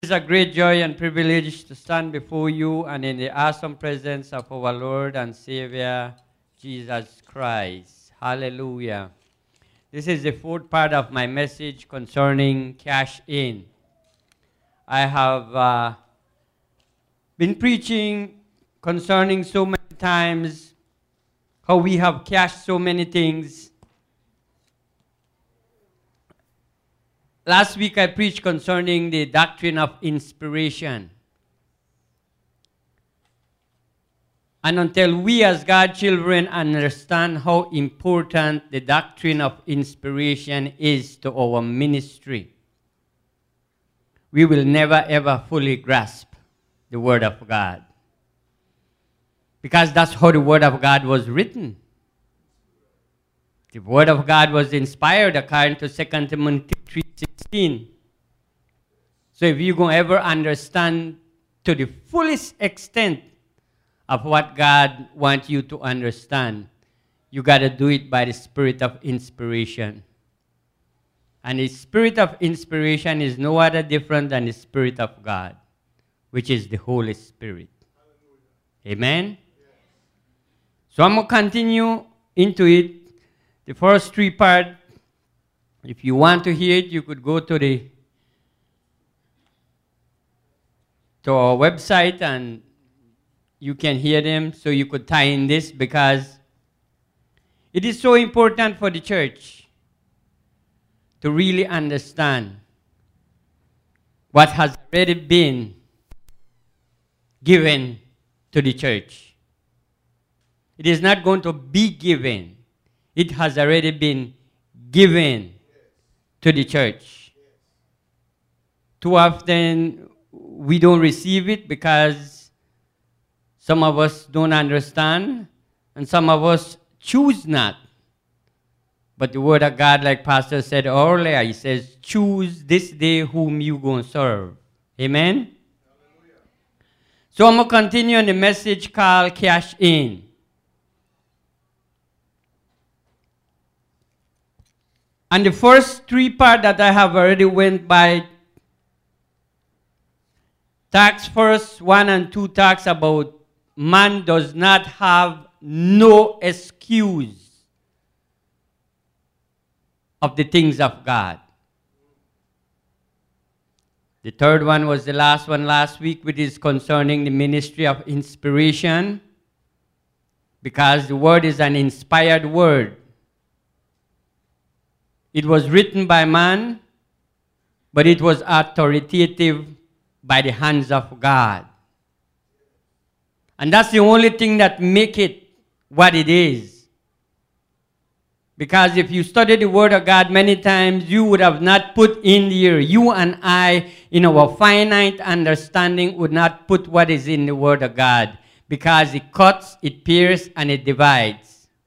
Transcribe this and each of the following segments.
It is a great joy and privilege to stand before you and in the awesome presence of our Lord and Savior, Jesus Christ. Hallelujah. This is the fourth part of my message concerning cash in. I have been preaching concerning so many times how we have cashed so many things. Last week I preached concerning the doctrine of inspiration. And until we as God's children understand how important the doctrine of inspiration is to our ministry, we will never ever fully grasp the Word of God. Because that's how the Word of God was written. The Word of God was inspired according to 2 Timothy 3:16. So if you're going to ever understand to the fullest extent of what God wants you to understand, you got to do it by the spirit of inspiration. And the spirit of inspiration is no other different than the Spirit of God, which is the Holy Spirit. Amen? So I'm going to continue into it. The first three parts, if you want to hear it, you could go to our website and you can hear them, so you could tie in this, because it is so important for the church to really understand what has already been given to the church. It is not going to be given. It has already been given to the church. Too often we don't receive it because some of us don't understand and some of us choose not. But the Word of God, like Pastor said earlier, he says, choose this day whom you going to serve. Amen? Hallelujah. So I'm going to continue on the message called Cash In. And the first three parts that I have already went by, talks first 1 and 2 talks about man does not have no excuse of the things of God. The third one was the last one last week, which is concerning the ministry of inspiration, because the word is an inspired word. It was written by man, but it was authoritative by the hands of God. And that's the only thing that makes it what it is. Because if you study the Word of God many times, you would have not put in here, you and I, in our finite understanding, would not put what is in the Word of God. Because it cuts, it pierces, and it divides.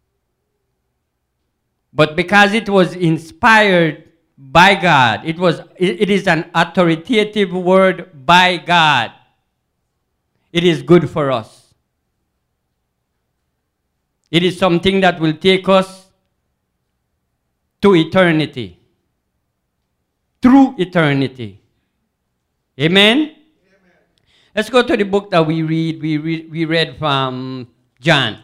But because it was inspired by God, it is an authoritative word by God, it is good for us. It is something that will take us to eternity, through eternity. Amen? Amen. Let's go to the book that we read. We read from John.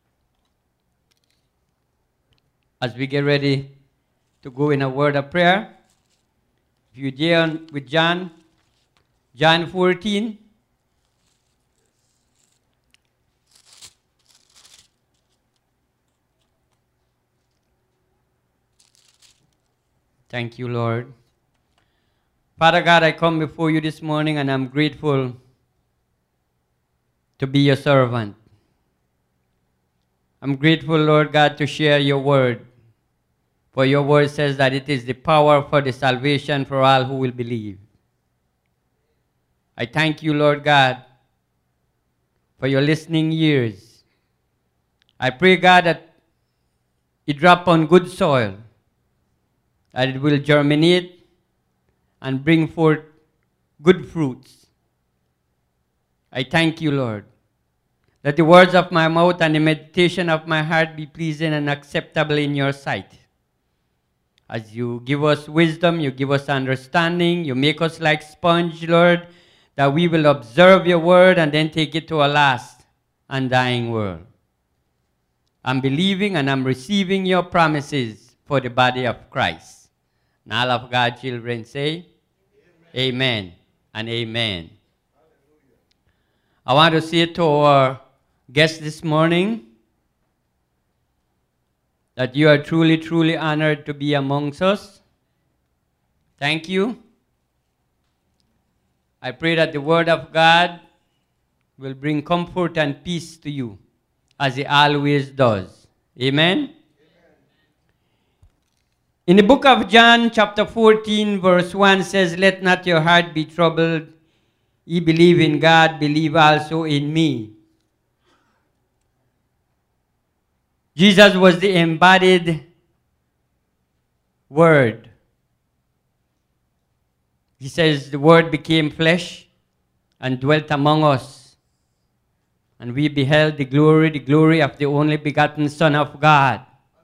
As we get ready to go in a word of prayer, if you're there with John 14. Thank you, Lord. Father God, I come before you this morning and I'm grateful to be your servant. I'm grateful, Lord God, to share your word. For your word says that it is the power for the salvation for all who will believe. I thank you, Lord God, for your listening ears. I pray, God, that it drop on good soil, that it will germinate and bring forth good fruits. I thank you, Lord. Let the words of my mouth and the meditation of my heart be pleasing and acceptable in your sight. As you give us wisdom, you give us understanding, you make us like sponge, Lord, that we will observe your word and then take it to a last and dying world. I'm believing and I'm receiving your promises for the body of Christ. And all of God's children say, amen and amen. I want to say to our guests this morning that you are truly, truly honored to be amongst us. Thank you. I pray that the word of God will bring comfort and peace to you, as it always does. Amen? In the book of John, chapter 14, verse 1 says, "Let not your heart be troubled. Ye believe in God, believe also in me." Jesus was the embodied Word. He says, the Word became flesh and dwelt among us. And we beheld the glory of the only begotten Son of God.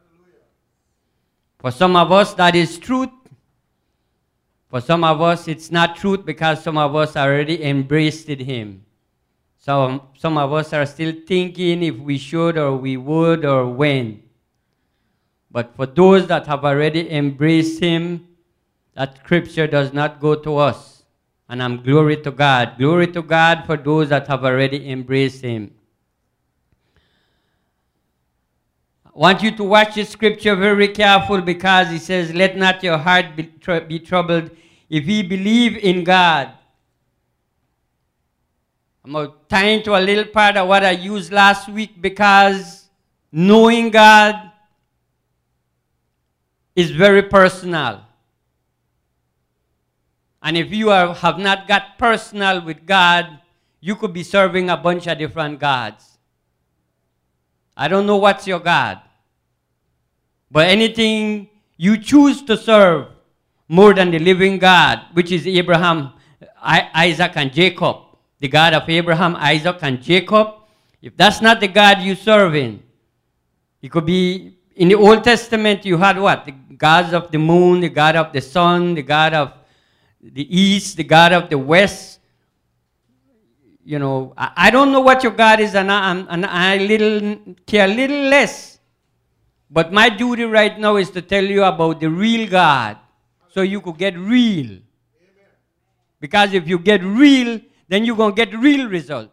For some of us, that is truth. For some of us, it's not truth because some of us already embraced Him. Some of us are still thinking if we should or we would or when. But for those that have already embraced Him, that scripture does not go to us. And I'm glory to God. Glory to God for those that have already embraced Him. I want you to watch this scripture very careful because it says, "Let not your heart be troubled. If ye believe in God." I'm going to tie into a little part of what I used last week because knowing God is very personal. And if you have not got personal with God, you could be serving a bunch of different gods. I don't know what's your God. But anything you choose to serve more than the living God, which is Abraham, Isaac, and Jacob, the God of Abraham, Isaac, and Jacob, if that's not the God you're serving, it could be, in the Old Testament, you had what? The gods of the moon, the God of the sun, the God of the east, the God of the west. You know, I don't know what your God is, and I care a little less. But my duty right now is to tell you about the real God, so you could get real. Amen. Because if you get real, then you're going to get real result.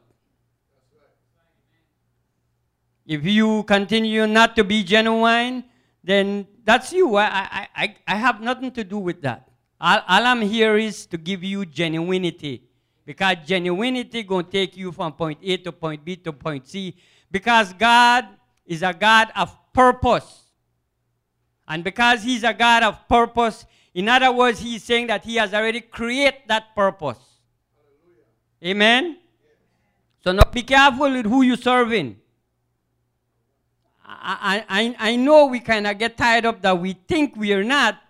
If you continue not to be genuine, then that's you. I have nothing to do with that. All I'm here is to give you genuinity. Because genuinity going to take you from point A to point B to point C. Because God is a God of purpose. And because He's a God of purpose, in other words, He's saying that He has already created that purpose. Hallelujah. Amen? Yes. So now be careful with who you're serving. I know we kind of get tired of that we think we are not.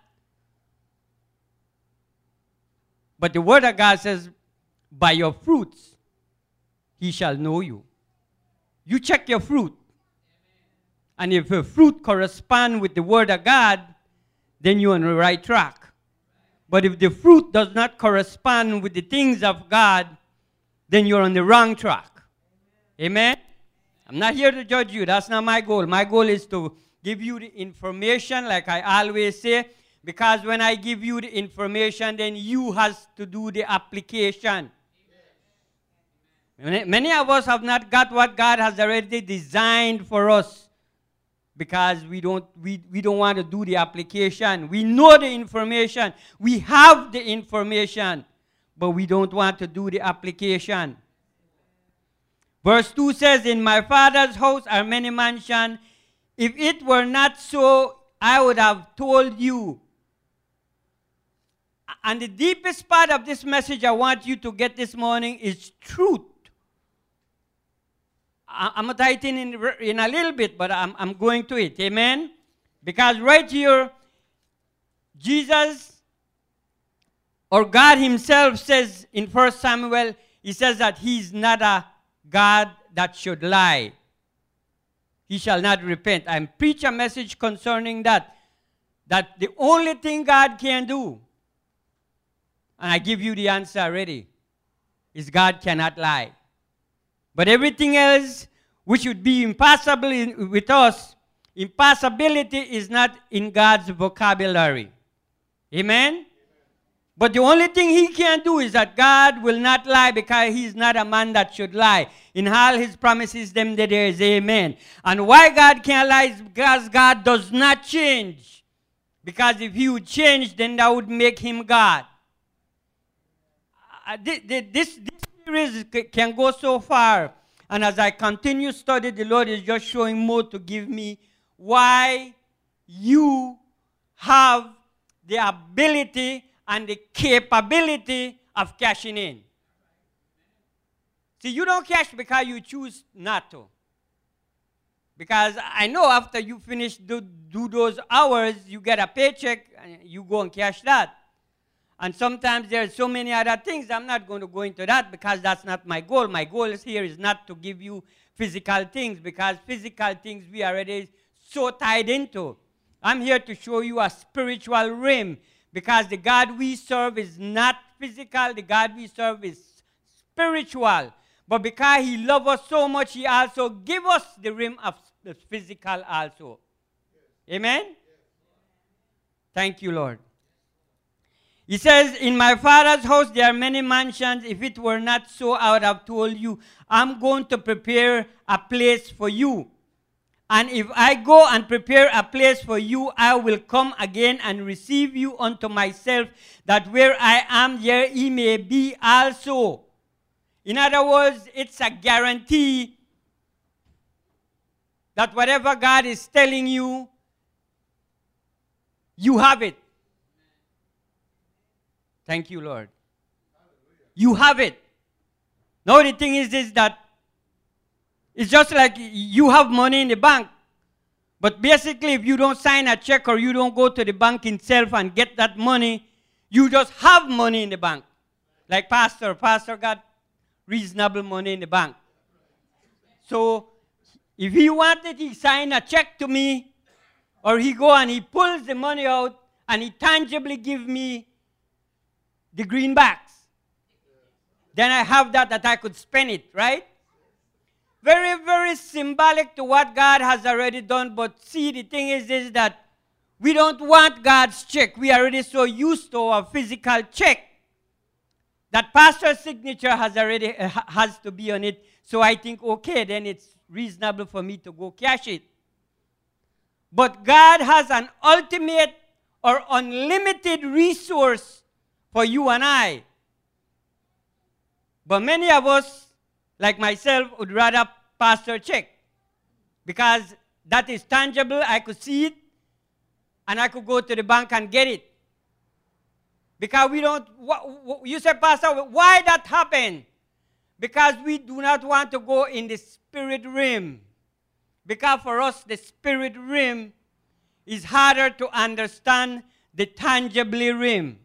But the Word of God says, by your fruits, He shall know you. You check your fruit. And if your fruit corresponds with the Word of God, then you're on the right track. But if the fruit does not correspond with the things of God, then you're on the wrong track. Amen? I'm not here to judge you. That's not my goal. My goal is to give you the information, like I always say, because when I give you the information, then you has to do the application. Many of us have not got what God has already designed for us because we don't want to do the application. We know the information. We have the information, but we don't want to do the application. Verse 2 says, "In my Father's house are many mansions. If it were not so, I would have told you." And the deepest part of this message I want you to get this morning is truth. I'm going to tie it in a little bit, but I'm going to it. Amen? Because right here, Jesus, or God Himself says in 1 Samuel, He says that He's not a God that should lie. He shall not repent. I preach a message concerning that. that the only thing God can do, and I give you the answer already, is God cannot lie. But everything else, which would be impossible with us, impossibility is not in God's vocabulary. Amen? But the only thing he can do is that God will not lie, because he is not a man that should lie. In all his promises, them there is amen. And why God can't lie is because God does not change. Because if he would change, then that would make him God. This series can go so far. And as I continue study, the Lord is just showing more to give me why you have the ability and the capability of cashing in. See, you don't cash because you choose not to. Because I know after you finish do those hours, you get a paycheck and you go and cash that. And sometimes there are so many other things. I'm not going to go into that because that's not my goal. My goal here is not to give you physical things, because physical things we are already so tied into. I'm here to show you a spiritual realm, because the God we serve is not physical. The God we serve is spiritual. But because he loves us so much, he also gives us the realm of the physical also. Amen? Yes. Thank you, Lord. He says, in my Father's house there are many mansions. If it were not so, I would have told you. I'm going to prepare a place for you. And if I go and prepare a place for you, I will come again and receive you unto myself, that where I am, there ye may be also. In other words, it's a guarantee that whatever God is telling you, you have it. Thank you, Lord. You have it. Now the thing is this, that it's just like you have money in the bank. But basically, if you don't sign a check or you don't go to the bank itself and get that money, you just have money in the bank. Like Pastor got reasonable money in the bank. So if he wanted, he sign a check to me, or he go and he pulls the money out and he tangibly give me the greenbacks. Then I have that I could spend it, right? Very, very symbolic to what God has already done. But see, the thing is this, that we don't want God's check. We are already so used to our physical check that pastor's signature has to be on it. So I think, okay, then it's reasonable for me to go cash it. But God has an ultimate or unlimited resource for you and I. But many of us, like myself, would rather pastor check, because that is tangible. I could see it, and I could go to the bank and get it. Because we don't, you say, Pastor, why that happened? Because we do not want to go in the spirit realm. Because for us, the spirit realm is harder to understand the tangibly realm.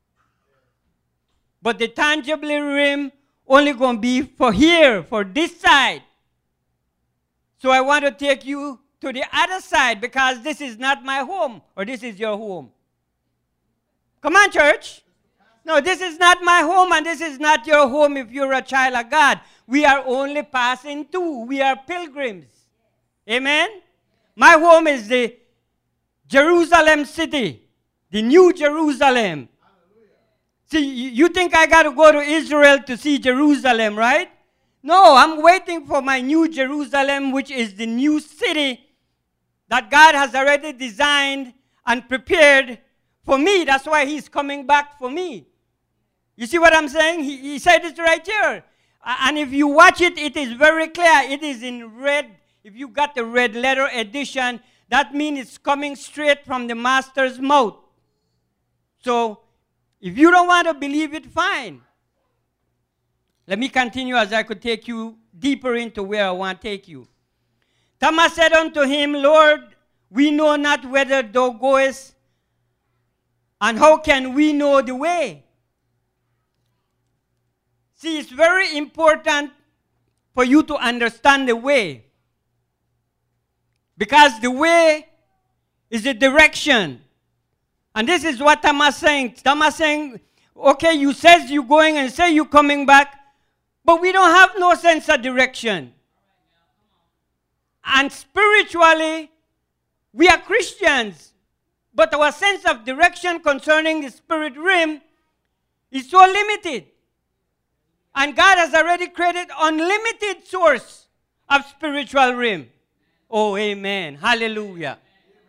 But the tangibly realm only going to be for here, for this side. So I want to take you to the other side, because this is not my home, or this is your home. Come on, church. No, this is not my home, and this is not your home if you're a child of God. We are only passing through. We are pilgrims. Amen? My home is the Jerusalem city, the New Jerusalem. See, you think I got to go to Israel to see Jerusalem, right? No, I'm waiting for my New Jerusalem, which is the new city that God has already designed and prepared for me. That's why he's coming back for me. You see what I'm saying? He said it right here. And if you watch it, it is very clear. It is in red. If you got the red letter edition, that means it's coming straight from the master's mouth. So, if you don't want to believe it, fine. Let me continue, as I could take you deeper into where I want to take you. Thomas said unto him, Lord, we know not whither thou goest, and how can we know the way? See, it's very important for you to understand the way. Because the way is the direction. And this is what Thomas saying. Thomas saying, okay, you says you going and say you coming back, but we don't have no sense of direction. And spiritually, we are Christians, but our sense of direction concerning the spirit realm is so limited. And God has already created unlimited source of spiritual realm. Oh, amen. Hallelujah.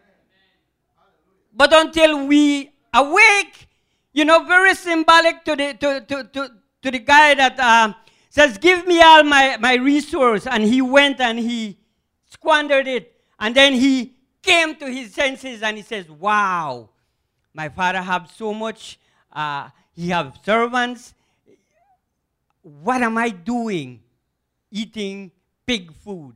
But until we awake, you know, very symbolic to the guy that says, give me all my resource. And he went and he squandered it. And then he came to his senses and he says, wow, my father have so much. He have servants. What am I doing eating pig food?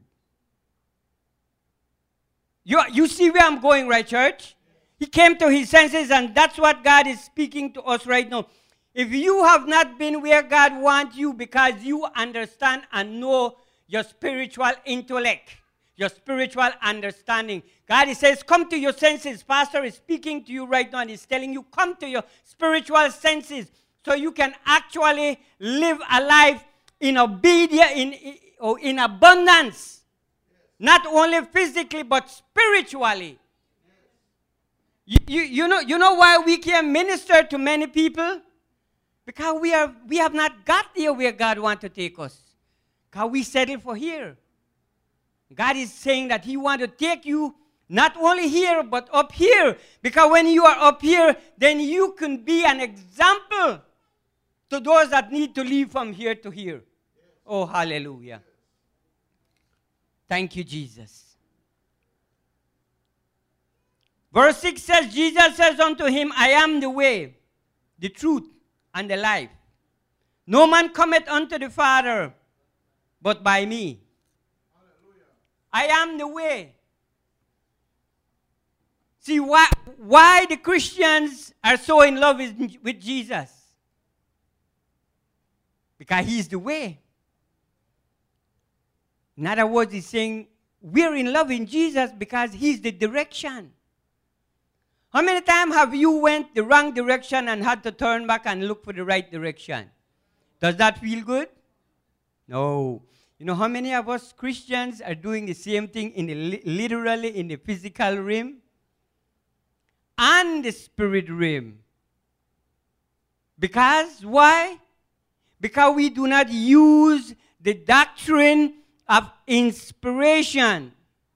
You see where I'm going, right, church? He came to his senses, and that's what God is speaking to us right now. If you have not been where God wants you because you understand and know your spiritual intellect, your spiritual understanding, God says, come to your senses. Pastor is speaking to you right now, and he's telling you, come to your spiritual senses so you can actually live a life in obedience, in abundance. Not only physically, but spiritually. You know why we can minister to many people? Because we have not got there where God wants to take us. Because we settle for here. God is saying that he wants to take you not only here, but up here. Because when you are up here, then you can be an example to those that need to leave from here to here. Oh, hallelujah. Thank you, Jesus. Verse 6 says, Jesus says unto him, I am the way, the truth, and the life. No man cometh unto the Father but by me. Hallelujah. I am the way. See, why the Christians are so in love with Jesus? Because he's the way. In other words, he's saying, we're in love in Jesus because he's the direction. How many times have you went the wrong direction and had to turn back and look for the right direction? Does that feel good? No. You know how many of us Christians are doing the same thing literally in the physical realm and the spirit realm? Because why? Because we do not use the doctrine of inspiration.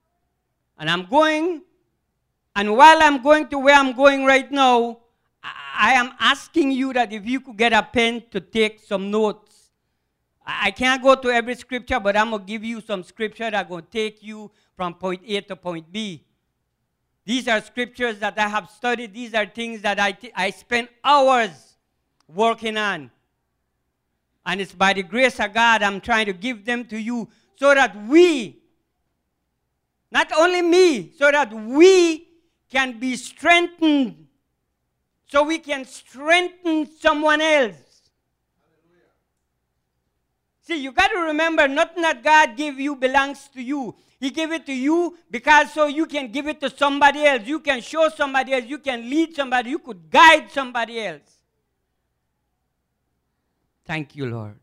And while I'm going to where I'm going right now, I am asking you that if you could get a pen to take some notes. I can't go to every scripture, but I'm going to give you some scripture that are going to take you from point A to point B. These are scriptures that I have studied. These are things that I spend hours working on. And it's by the grace of God I'm trying to give them to you so that we, not only me, so that we can be strengthened, so we can strengthen someone else. Hallelujah. See, you got to remember, nothing that God gave you belongs to you. He gave it to you because so you can give it to somebody else. You can show somebody else. You can lead somebody. You could guide somebody else. Thank you, Lord.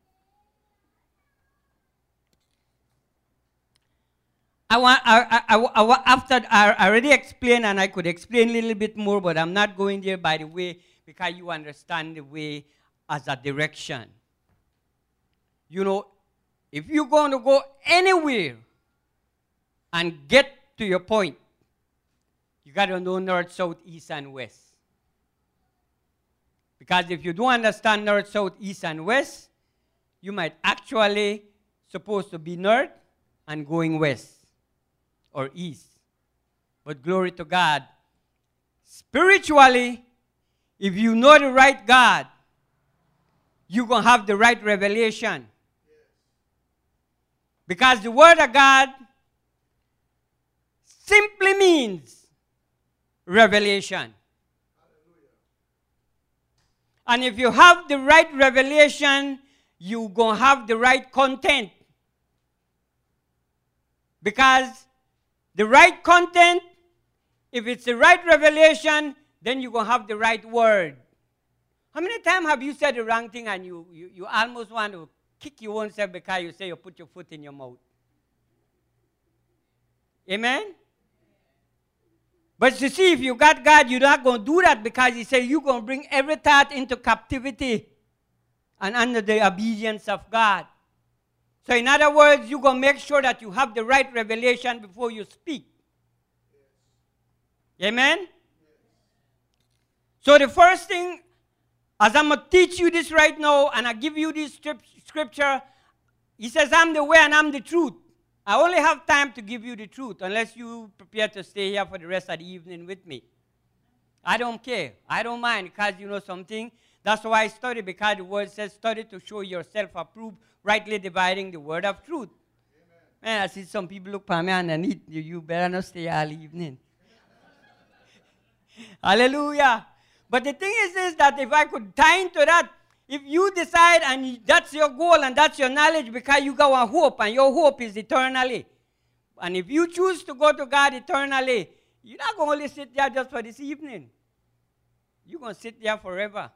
After I already explained, and I could explain a little bit more, but I'm not going there by the way, because you understand the way as a direction. You know, if you're going to go anywhere and get to your point, you got to know north, south, east, and west. Because if you don't understand north, south, east, and west, you might actually supposed to be north and going west or east. But glory to God, spiritually, if you know the right God, you're going to have the right revelation. Because the Word of God simply means revelation. And if you have the right revelation, you're going to have the right content. Because the right content, if it's the right revelation, then you're going to have the right word. How many times have you said the wrong thing and you almost want to kick your own self because you say you put your foot in your mouth? Amen? But you see, if you got God, you're not going to do that because He said you're going to bring every thought into captivity and under the obedience of God. So in other words, you're going to make sure that you have the right revelation before you speak. Amen? So the first thing, as I'm going to teach you this right now, and I give you this scripture, He says, I'm the way and I'm the truth. I only have time to give you the truth unless you prepare to stay here for the rest of the evening with me. I don't care. I don't mind because you know something. That's why I study, because the word says study to show yourself approved, rightly dividing the word of truth. Amen. Man, I see some people look for me and you better not stay all evening. Hallelujah. But the thing is that if I could tie into that, if you decide and that's your goal and that's your knowledge because you got a hope and your hope is eternally. And if you choose to go to God eternally, you're not going to only sit there just for this evening. You're going to sit there forever.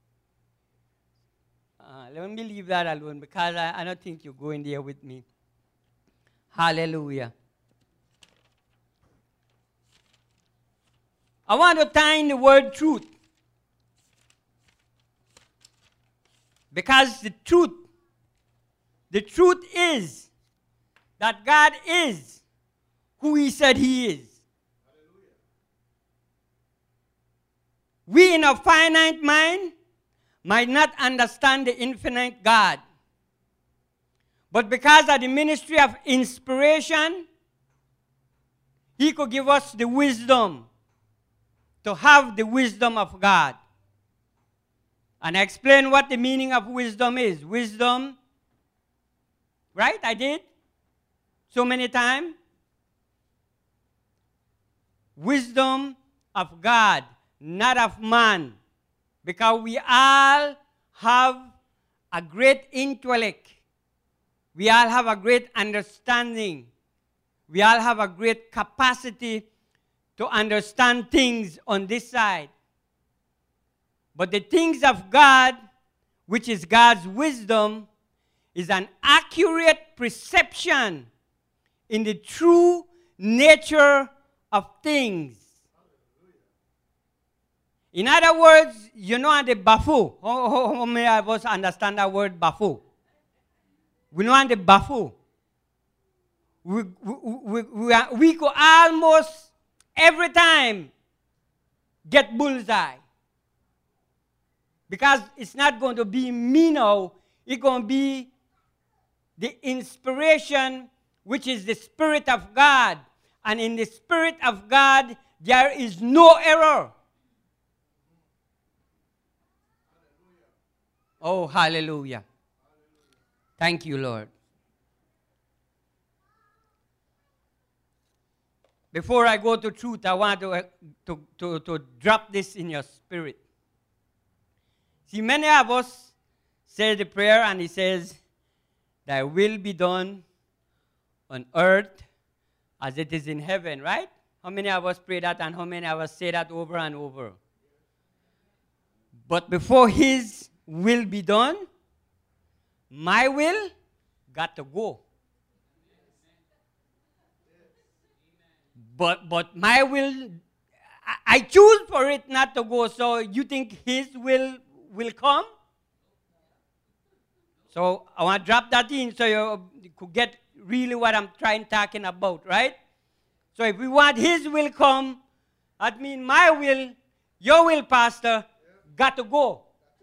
Let me leave that alone because I don't think you're going there with me. Hallelujah. I want to tie in the word truth. Because the truth is that God is who He said He is. Hallelujah. We in a finite mind might not understand the infinite God. But because of the ministry of inspiration, He could give us the wisdom to have the wisdom of God. And I explain what the meaning of wisdom is. Wisdom, right? I did so many times. Wisdom of God, not of man. Because we all have a great intellect. We all have a great understanding. We all have a great capacity to understand things on this side. But the things of God, which is God's wisdom, is an accurate perception in the true nature of things. In other words, you know the bafu. How many of us understand that word bafu? We know the bafu. We could almost every time get bullseye. Because it's not going to be me now. It's going to be the inspiration, which is the Spirit of God. And in the Spirit of God, there is no error. Oh, hallelujah. Thank you, Lord. Before I go to truth, I want to drop this in your spirit. See, many of us say the prayer and it says, thy will be done on earth as it is in heaven, right? How many of us pray that and how many of us say that over and over? But before His will be done, my will got to go. But my will, I choose for it not to go, so you think His will come? So I want to drop that in so you could get really what I'm talking about, right? So if we want His will come, that means my will, your will, Pastor, got to go.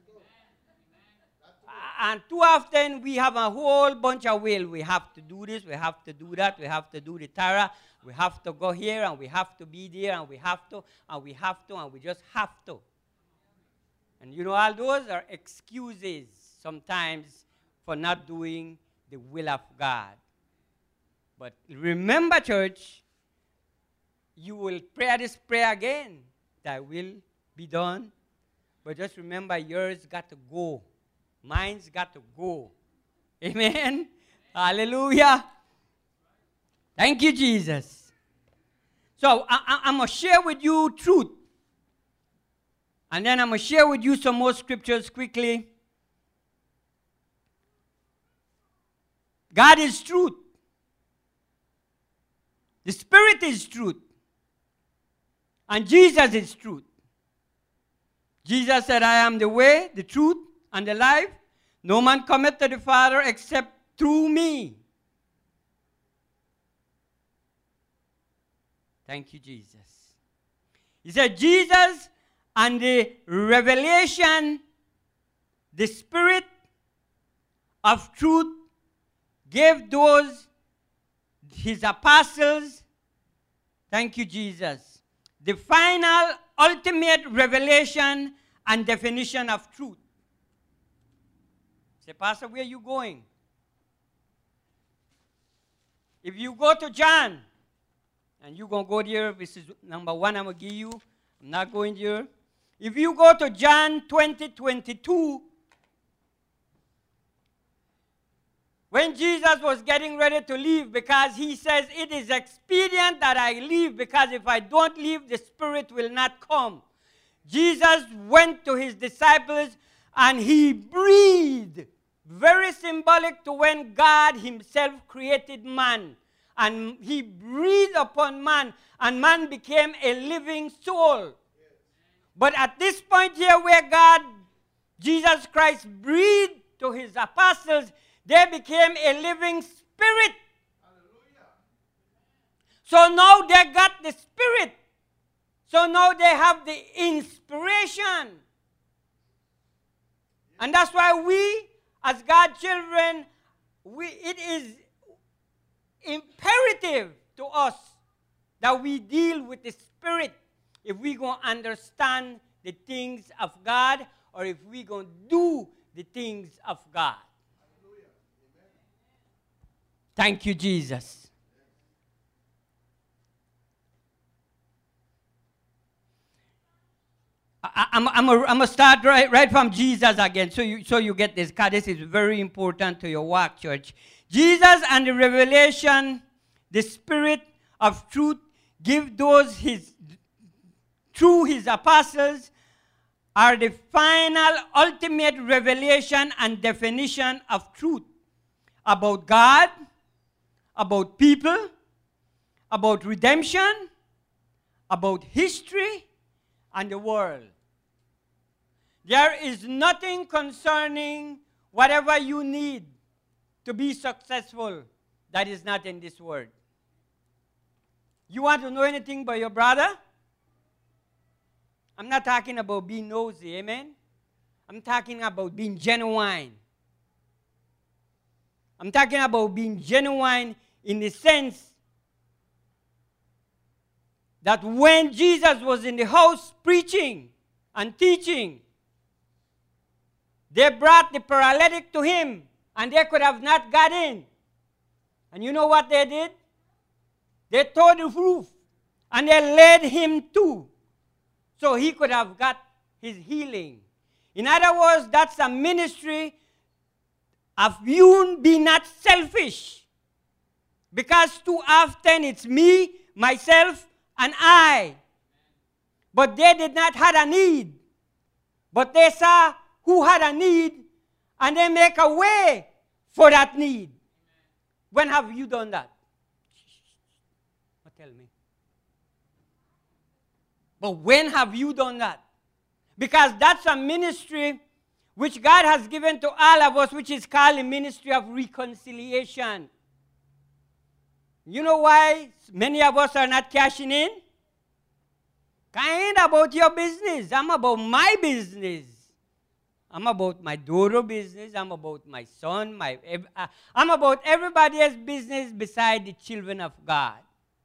And too often we have a whole bunch of will. We have to do this, we have to do that, we have to do the Tara, we have to go here, and we have to be there, and we have to, and we have to, and we just have to. And you know, all those are excuses sometimes for not doing the will of God. But remember, church, you will pray this prayer again. Thy will be done. But just remember, yours got to go. Mine's got to go. Amen? Hallelujah. Thank you, Jesus. So I'm going to share with you truth. And then I'm going to share with you some more scriptures quickly. God is truth. The Spirit is truth. And Jesus is truth. Jesus said, I am the way, the truth, and the life. No man cometh to the Father except through me. Thank you, Jesus. He said, Jesus and the revelation, the Spirit of truth, gave those, his apostles, thank you, Jesus, the final, ultimate revelation and definition of truth. Say, Pastor, where are you going? If you go to John, and you're going to go there, this is number one I'm going to give you. I'm not going there. If you go to John 20:22, when Jesus was getting ready to leave, because he says, it is expedient that I leave, because if I don't leave, the Spirit will not come. Jesus went to his disciples and he breathed, very symbolic to when God himself created man. And he breathed upon man, and man became a living soul. But at this point here where God, Jesus Christ, breathed to his apostles, they became a living spirit. Hallelujah. So now they got the Spirit. So now they have the inspiration. And that's why we, as God's children, it is imperative to us that we deal with the Spirit if we're going to understand the things of God, or if we're going to do the things of God. Thank you, Jesus. I'm going to start right from Jesus again, so you get this, because this is very important to your walk, church. Jesus and the revelation, the Spirit of truth, give those through his apostles, are the final, ultimate revelation and definition of truth about God, about people, about redemption, about history, and the world. There is nothing concerning whatever you need to be successful that is not in this word. You want to know anything about your brother? I'm not talking about being nosy, amen? I'm talking about being genuine. I'm talking about being genuine in the sense that when Jesus was in the house preaching and teaching, they brought the paralytic to him, and they could have not got in. And you know what they did? They tore the roof, and they led him to, so he could have got his healing. In other words, that's a ministry of you be not selfish. Because too often it's me, myself, and I. But they did not have a need. But they saw who had a need, and they make a way for that need. When have you done that? Tell me. But when have you done that? Because that's a ministry which God has given to all of us, which is called the ministry of reconciliation. You know why many of us are not cashing in? Kind about your business. I'm about my business. I'm about my daughter business. I'm about my son. I'm about everybody else's business beside the children of God.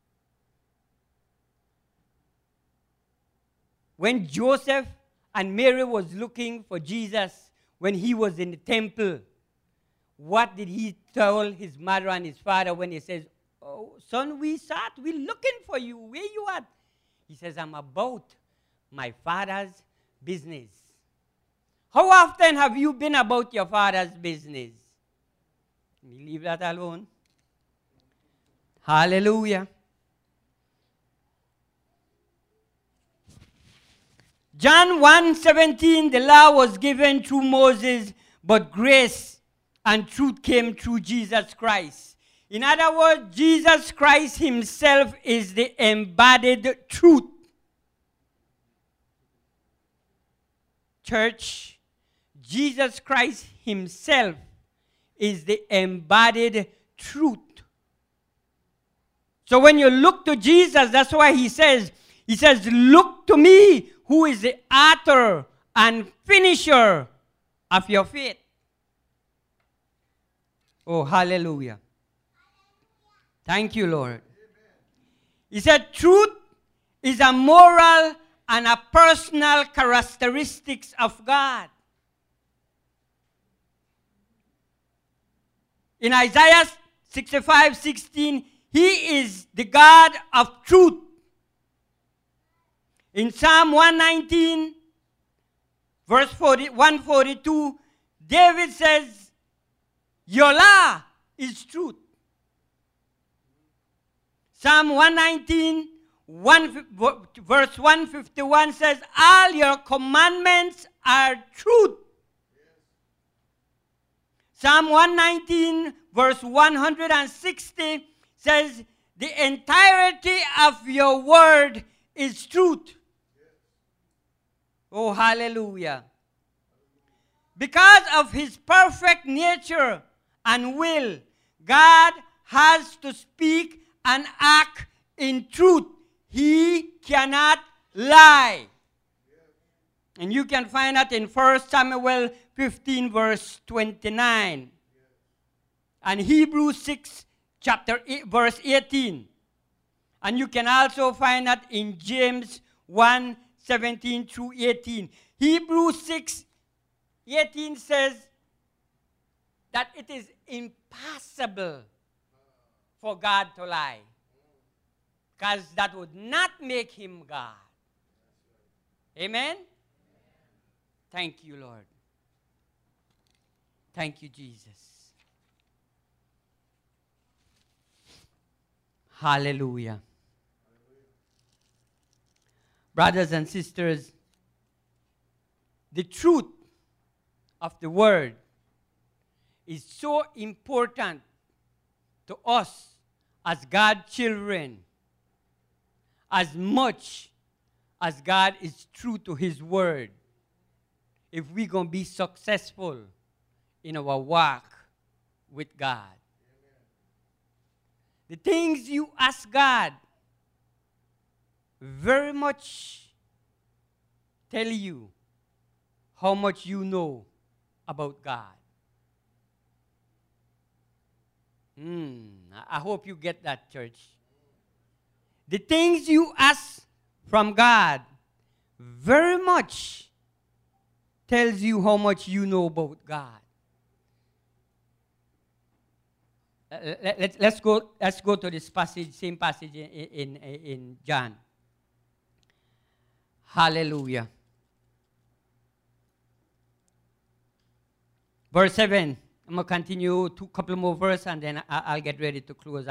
When Joseph and Mary was looking for Jesus when he was in the temple, what did he tell his mother and his father when he says, "Oh, son, we're looking for you. Where you at?" He says, "I'm about my father's business." How often have you been about your father's business? Leave that alone. Hallelujah. John 1:17, the law was given through Moses, but grace and truth came through Jesus Christ. In other words, Jesus Christ himself is the embodied truth. Church, Jesus Christ himself is the embodied truth. So when you look to Jesus, that's why he says, look to me, who is the author and finisher of your faith. Oh, hallelujah. Thank you, Lord. He said, truth is a moral and a personal characteristics of God. In Isaiah 65:16, he is the God of truth. In Psalm 119, verse 142, David says, your law is truth. Psalm 119, verse 151 says, all your commandments are truth. Psalm 119, verse 160 says, the entirety of your word is truth. Oh, hallelujah. Because of his perfect nature and will, God has to speak and act in truth. He cannot lie. And you can find that in 1 Samuel 15, verse 29. And Hebrews 6, chapter 8, verse 18. And you can also find that in James 1, 17 through 18. Hebrews 6, 18 says that it is impossible for God to lie, because that would not make him God. Amen? Thank you, Lord. Thank you, Jesus. Hallelujah. Brothers and sisters, the truth of the word is so important to us as God's children, as much as God is true to his word, if we're going to be successful in our walk with God. The things you ask God very much tell you how much you know about God. I hope you get that, church. The things you ask from God very much tells you how much you know about God. Let's go to this passage, same passage in John. Hallelujah. Verse 7. I'm going to continue a couple more verses and then I'll get ready to close.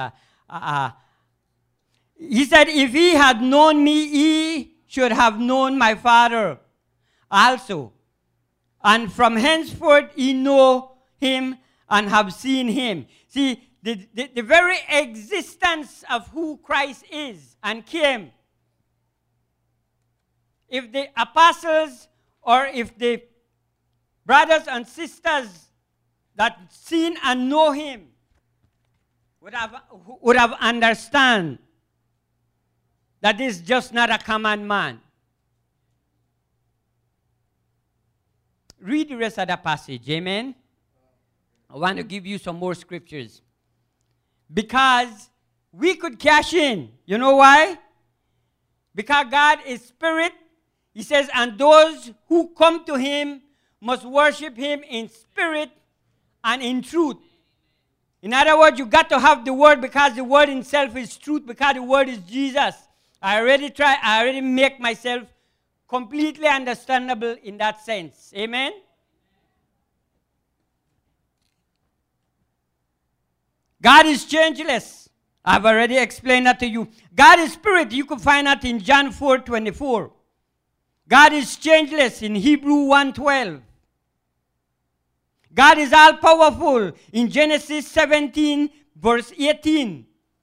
He said, if he had known me, he should have known my Father also. And from henceforth he know him and have seen him. See, the very existence of who Christ is and came, if the apostles or if the brothers and sisters that seen and know him would have understand that this is just not a common man. Read the rest of the passage, amen? I want to give you some more scriptures. Because we could cash in. You know why? Because God is spirit. He says, and those who come to him must worship him in spirit and in truth. In other words, you got to have the word because the word itself is truth, because the word is Jesus. I already make myself completely understandable in that sense. Amen? God is changeless. I've already explained that to you. God is spirit. You can find that in John 4:24. God is changeless in Hebrew 1:12. God is all-powerful in Genesis 17, verse 18.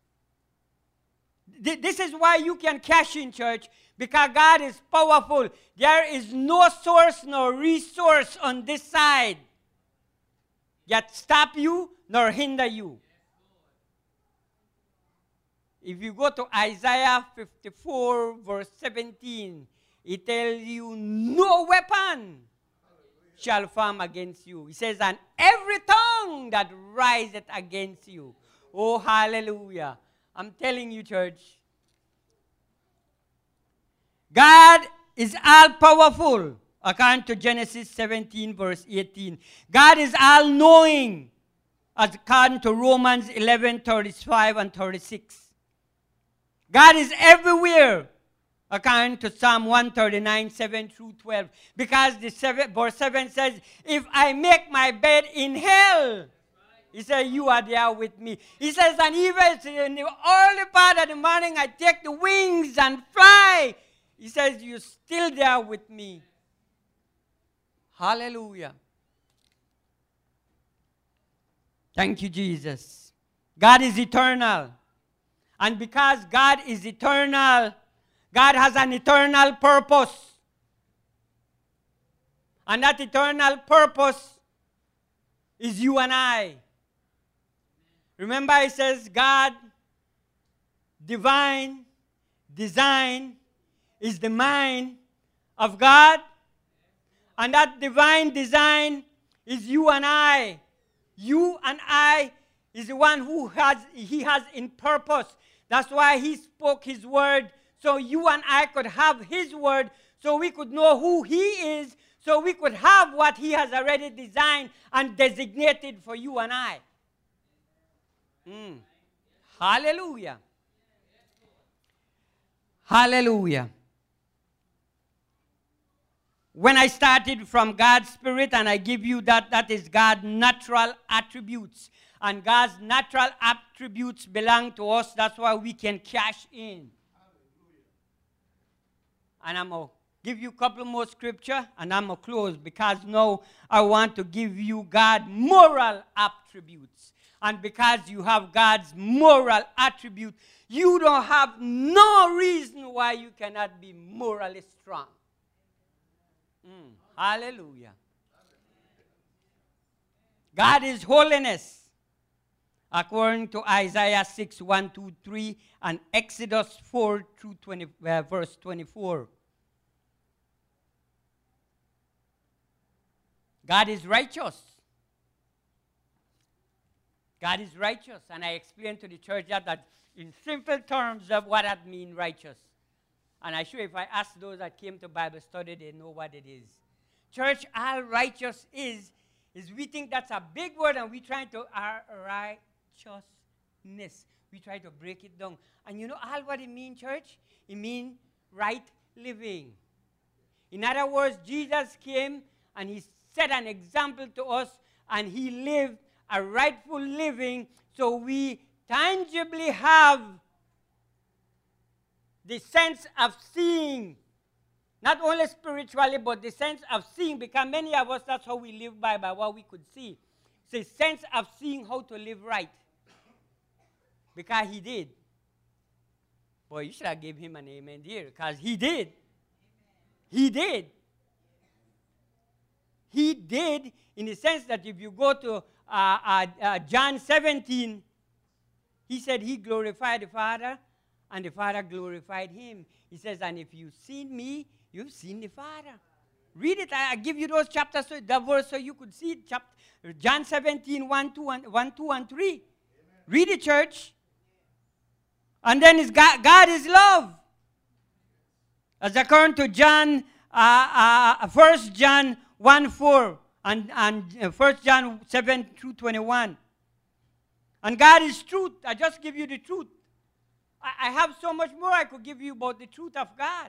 This is why you can cash in, church, because God is powerful. There is no source nor resource on this side that stop you nor hinder you. If you go to Isaiah 54, verse 17, it tells you, no weapon shall form against you. He says, and every tongue that riseth against you. Oh, hallelujah. I'm telling you, church, God is all-powerful, according to Genesis 17, verse 18. God is all-knowing, according to Romans 11, 35 and 36. God is everywhere, according to Psalm 139, 7 through 12. Because verse 7 says, if I make my bed in hell, he says, you are there with me. He says, and even in the early part of the morning, I take the wings and fly. He says, you're still there with me. Hallelujah. Thank you, Jesus. God is eternal. And because God is eternal, God has an eternal purpose. And that eternal purpose is you and I. Remember, it says God, divine, design, is the mind of God. And that divine design is you and I. You and I is the one who he has in purpose. That's why he spoke his word, so you and I could have his word, so we could know who he is, so we could have what he has already designed and designated for you and I. Hallelujah. Hallelujah. When I started from God's Spirit, and I give you that is God's natural attributes. And God's natural attributes belong to us. That's why we can cash in. And I'm going to give you a couple more scripture, and I'm going to close, because now I want to give you God's moral attributes. And because you have God's moral attribute, you don't have no reason why you cannot be morally strong. Hallelujah. God is holiness, according to Isaiah 6, 1, 2, 3, and Exodus 4 through verse 24. God is righteous. God is righteous. And I explained to the church that in simple terms of what that means, righteous. And I'm sure if I ask those that came to Bible study, they know what it is. Church, all righteous is we think that's a big word, and we try to, righteousness. We try to break it down. And you know all what it means, church? It means right living. In other words, Jesus came and he set an example to us, and he lived a rightful living, so we tangibly have the sense of seeing, not only spiritually, but the sense of seeing, because many of us, that's how we live by what we could see. It's a sense of seeing how to live right. Because he did. Boy, you should have given him an amen there, because he did. He did. He did, in the sense that if you go to John 17, he said he glorified the Father, and the Father glorified him. He says, and if you've seen me, you've seen the Father. Read it. I give you those chapters, the verse, so you could see it. John 17, 1, 2, and 3. Amen. Read it, church. And then it's God is love. As according to John, 1 John 1, 4, and 1 John 7 through 21. And God is truth. I just give you the truth. I have so much more I could give you about the truth of God.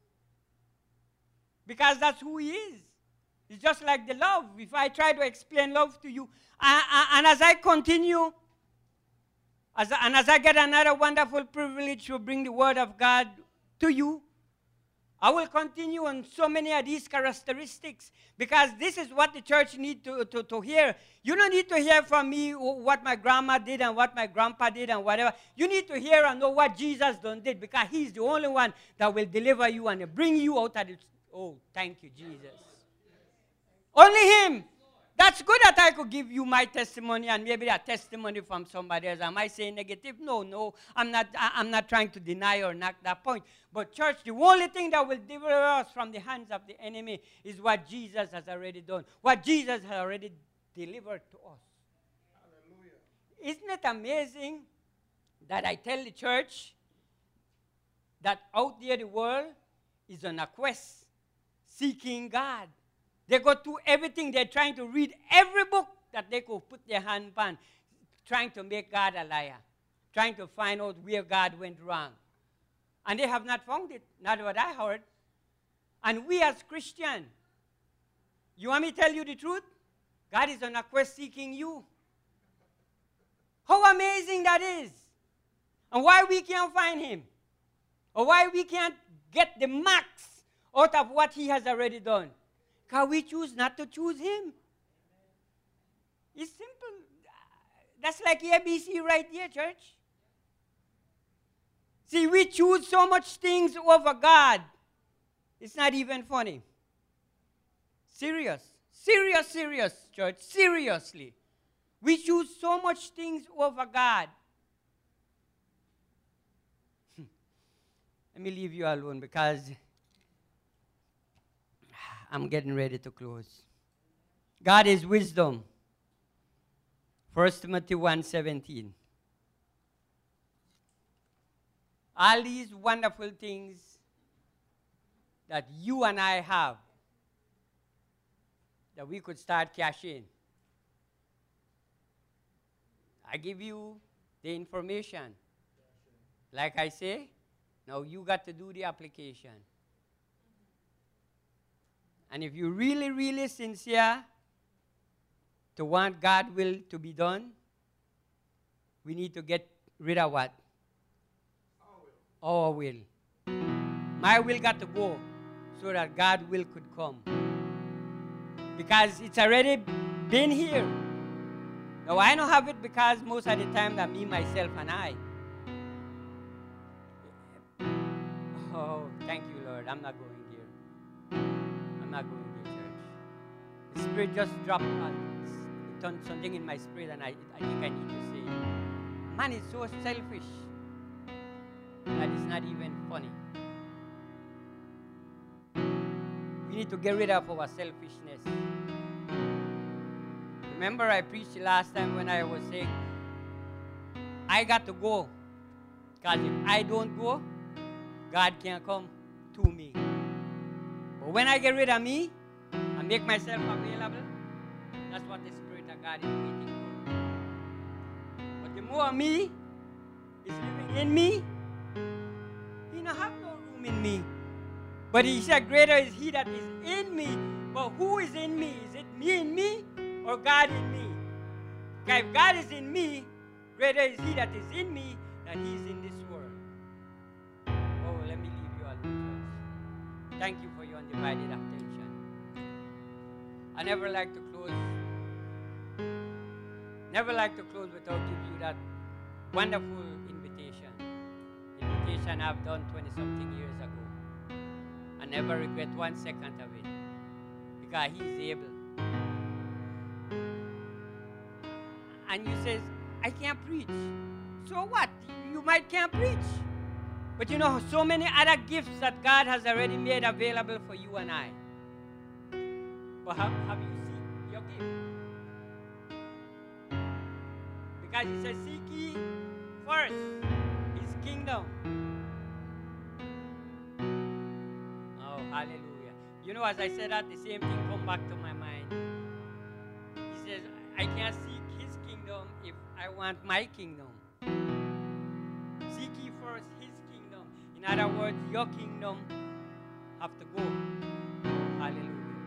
Because that's who he is. It's just like the love. If I try to explain love to you, and as I continue, as I get another wonderful privilege to bring the word of God to you, I will continue on so many of these characteristics because this is what the church needs to hear. You don't need to hear from me what my grandma did and what my grandpa did and whatever. You need to hear and know what Jesus did because he's the only one that will deliver you and bring you out of the... Oh, thank you, Jesus. Only him. That's good that I could give you my testimony and maybe a testimony from somebody else. Am I saying negative? No, I'm not trying to deny or knock that point. But church, the only thing that will deliver us from the hands of the enemy is what Jesus has already done. What Jesus has already delivered to us. Hallelujah. Isn't it amazing that I tell the church that out there the world is on a quest seeking God? They go through everything. They're trying to read every book that they could put their hand on, trying to make God a liar, trying to find out where God went wrong. And they have not found it, not what I heard. And we as Christians, you want me to tell you the truth? God is on a quest seeking you. How amazing that is. And why we can't find him. Or why we can't get the max out of what he has already done. Because we choose not to choose him. It's simple. That's like ABC right here, church. See, we choose so much things over God. It's not even funny. Serious, church. Seriously. We choose so much things over God. Let me leave you alone because I'm getting ready to close. God is wisdom. 1 Timothy 1:17. All these wonderful things that you and I have that we could start cashing. I give you the information. Like I say, now you got to do the application. And if you're really, really sincere to want God's will to be done, we need to get rid of what? Our will. My will got to go so that God's will could come. Because it's already been here. Now, I don't have it because most of the time that me, myself, and I. Oh, thank you, Lord. I'm not going there. I'm not going there, church. The Spirit just dropped something in my spirit, and I think I need to say it. Man is so selfish that it's not even funny. We need to get rid of our selfishness. Remember I preached last time when I was saying, I got to go. Because if I don't go, God can't come to me. But when I get rid of me and make myself available, that's what the Spirit of God is waiting for. But the more me is living in me, he don't have no room in me. But he said, greater is he that is in me. But who is in me? Is it me in me or God in me? Because if God is in me, greater is he that is in me than he is in this world. Oh, let me leave you alone, church. Thank you for your undivided attention. I never like to close without giving you that wonderful invitation. Invitation I've done 20-something years ago. I never regret 1 second of it because he's able. And you says, I can't preach. So what? You might can't preach. But you know, so many other gifts that God has already made available for you and I. But have you seen your gift? Because he says, seek ye first his kingdom. Oh, hallelujah. You know, as I said that, the same thing come back to my mind. He says, I can't seek his kingdom if I want my kingdom. Seek ye first his kingdom. In other words, your kingdom have to go. Oh, hallelujah.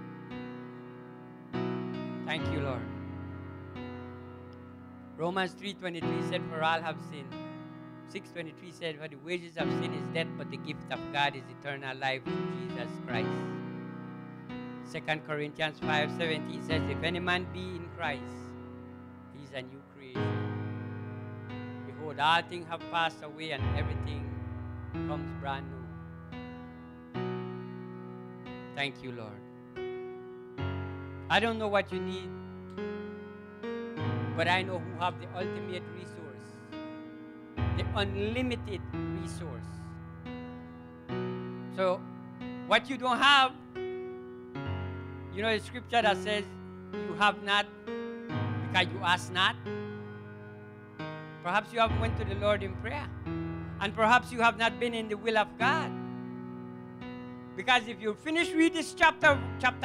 Thank you, Lord. Romans 3:23 said, for all have sinned 6:23 said, for the wages of sin is death, but the gift of God is eternal life through Jesus Christ. 2 Corinthians 5:17 says, if any man be in Christ, he is a new creation. Behold, all things have passed away and everything comes brand new. Thank you, Lord. I don't know what you need, but I know who have the ultimate resource, the unlimited resource. So, what you don't have, you know the scripture that says, you have not because you ask not. Perhaps you haven't went to the Lord in prayer. And perhaps you have not been in the will of God. Because if you finish read this chapter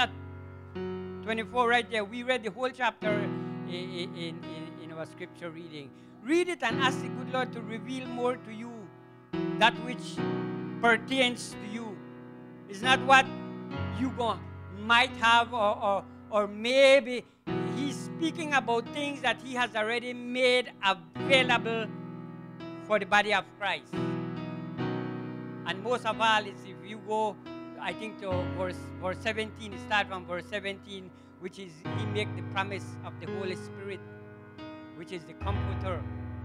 24 right there, we read the whole chapter in our scripture reading. Read it and ask the good Lord to reveal more to you that which pertains to you. It's not what you might have or maybe. He's speaking about things that he has already made available for the body of Christ. And most of all is if you go, I think to verse 17, start from verse 17, which is he make the promise of the Holy Spirit, which is the comforter.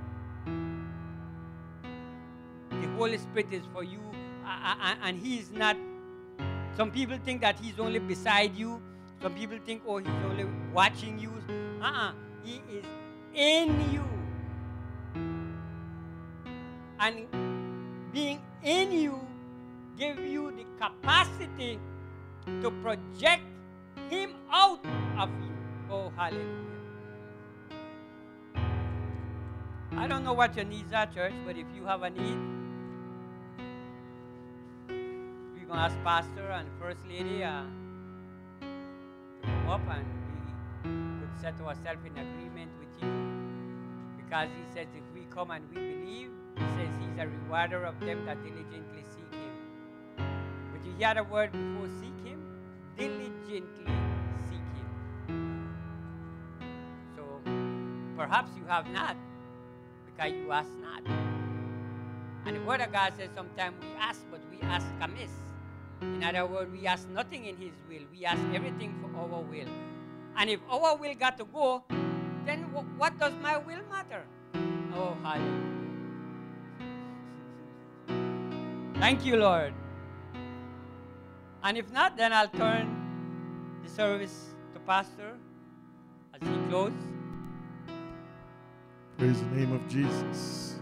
The Holy Spirit is for you, and he is not. Some people think that he's only beside you. Some people think, oh, he's only watching you. He is in you. And being in you gives you the capacity to project him out of you. Oh, hallelujah. I don't know what your needs are, church, but if you have a need, we're going to ask Pastor and First Lady to come up and we could set ourselves in agreement with you. Because he says if we come and we believe, he says he's a rewarder of them that diligently seek him. But you hear the word before seek him? Diligently seek him. So perhaps you have not because you ask not. And the word of God says sometimes we ask, but we ask amiss. In other words, we ask nothing in his will. We ask everything for our will. And if our will got to go, then what does my will matter? Oh, hallelujah. Thank you, Lord. And if not, then I'll turn the service to Pastor as he closes. Praise the name of Jesus.